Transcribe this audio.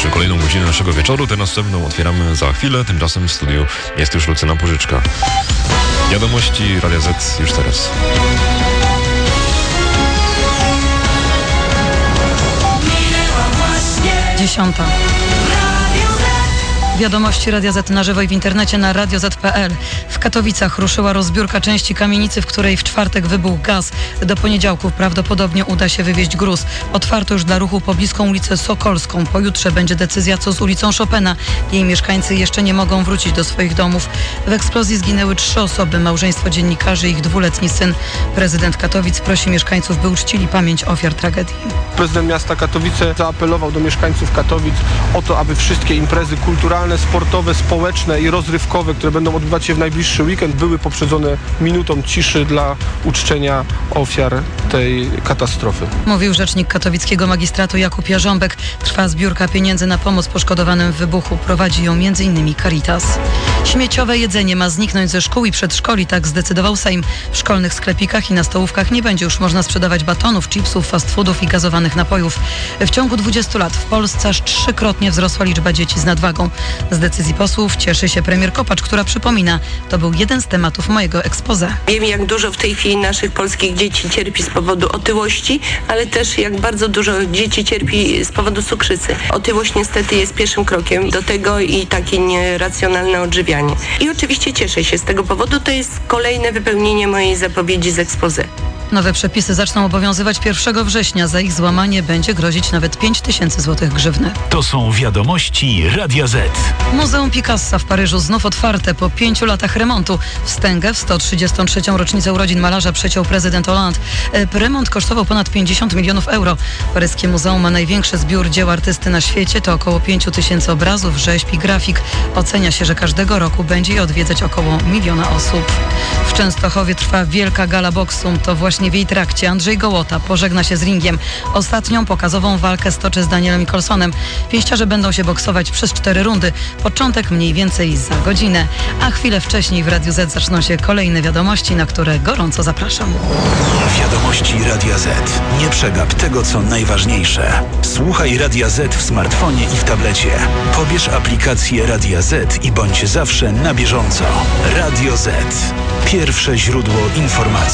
kończy kolejną godzinę naszego wieczoru. Tę następną otwieramy za chwilę. Tymczasem w studiu jest już Lucyna Pożyczka. Wiadomości Radia Z już teraz. Dziesiąta. Wiadomości Radia Z na żywo i w internecie na radioz.pl. W Katowicach ruszyła rozbiórka części kamienicy, w której w czwartek wybuchł gaz. Do poniedziałku prawdopodobnie uda się wywieźć gruz. Otwarto już dla ruchu pobliską ulicę Sokolską. Pojutrze będzie decyzja co z ulicą Chopina. Jej mieszkańcy jeszcze nie mogą wrócić do swoich domów. W eksplozji zginęły 3 osoby, małżeństwo dziennikarzy i ich 2-letni syn. Prezydent Katowic prosi mieszkańców, by uczcili pamięć ofiar tragedii. Prezydent miasta Katowice zaapelował do mieszkańców Katowic o to, aby wszystkie imprezy kulturalne, sportowe, społeczne i rozrywkowe, które będą odbywać się w najbliższy weekend, były poprzedzone minutą ciszy dla uczczenia ofiar tej katastrofy. Mówił rzecznik katowickiego magistratu Jakub Jarząbek. Trwa zbiórka pieniędzy na pomoc poszkodowanym w wybuchu. Prowadzi ją m.in. Caritas. Śmieciowe jedzenie ma zniknąć ze szkół i przedszkoli, tak zdecydował Sejm. W szkolnych sklepikach i na stołówkach nie będzie już można sprzedawać batonów, chipsów, fast foodów i gazowanych napojów. W ciągu 20 lat w Polsce aż 3-krotnie wzrosła liczba dzieci z nadwagą. Z decyzji posłów cieszy się premier Kopacz, która przypomina, to był jeden z tematów mojego exposé. Wiem, jak dużo w tej chwili naszych polskich dzieci cierpi z powodu otyłości, ale też jak bardzo dużo dzieci cierpi z powodu cukrzycy. Otyłość niestety jest pierwszym krokiem do tego i takie nieracjonalne odżywianie. I oczywiście cieszę się z tego powodu, to jest kolejne wypełnienie mojej zapowiedzi z exposé. Nowe przepisy zaczną obowiązywać 1 września. Za ich złamanie będzie grozić nawet 5000 zł grzywny. To są wiadomości Radia Z. Muzeum Picassa w Paryżu znów otwarte po 5 latach remontu. Wstęgę w 133. rocznicę urodzin malarza przeciął prezydent Hollande. Remont kosztował ponad 50 milionów euro. Paryskie muzeum ma największy zbiór dzieł artysty na świecie. To około 5000 obrazów, rzeźb i grafik. Ocenia się, że każdego roku będzie je odwiedzać około 1 miliona osób. W Częstochowie trwa wielka gala boksu. To właśnie w jej trakcie Andrzej Gołota pożegna się z ringiem. Ostatnią pokazową walkę stoczy z Danielem Nicholsonem. Pięściarze będą się boksować przez 4 rundy. Początek mniej więcej za godzinę. A chwilę wcześniej w Radiu Z zaczną się kolejne wiadomości, na które gorąco zapraszam. Wiadomości Radia Z. Nie przegap tego, co najważniejsze. Słuchaj Radia Z w smartfonie i w tablecie. Pobierz aplikację Radia Z i bądź zawsze na bieżąco. Radio Z. Pierwsze źródło informacji.